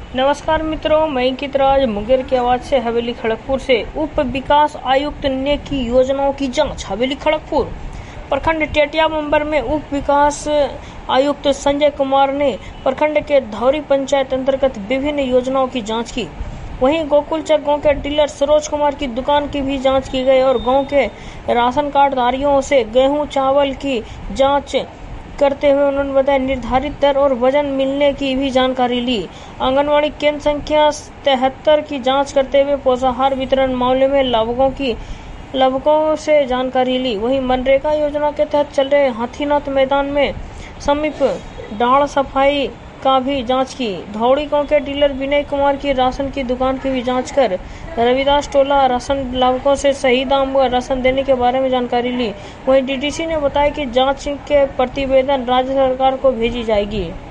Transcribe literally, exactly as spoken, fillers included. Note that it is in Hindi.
नमस्कार मित्रों, मैं अंकित राज मुंगेर की आवाज से हवेली खड़गपुर से। उप विकास आयुक्त ने की योजनाओं की जांच। हवेली खड़गपुर प्रखंड टेटिया मंबर में उप विकास आयुक्त संजय कुमार ने प्रखंड के धौरी पंचायत अंतर्गत विभिन्न योजनाओं की जांच की। वहीं गोकुलचक गांव के डीलर सरोज कुमार की दुकान की भी जांच की गई और गांव के राशन कार्ड धारियों से गेहूं चावल की जांच करते हुए उन्होंने बताया निर्धारित दर और वजन मिलने की भी जानकारी ली। आंगनवाड़ी केंद्र संख्या तिहत्तर की जांच करते हुए पोषाहार वितरण मामले में लाभुकों की लाभुकों से जानकारी ली। वहीं मनरेगा योजना के तहत चल रहे हाथीनाथ मैदान में समीप डाढ़ सफाई का भी जांच की। धौड़ी गांव के डीलर विनय कुमार की राशन की दुकान की भी जांच कर रविदास टोला राशन लाभुकों से सही दाम व राशन देने के बारे में जानकारी ली। वहीं डीडीसी ने बताया कि जांच के प्रतिवेदन राज्य सरकार को भेजी जाएगी।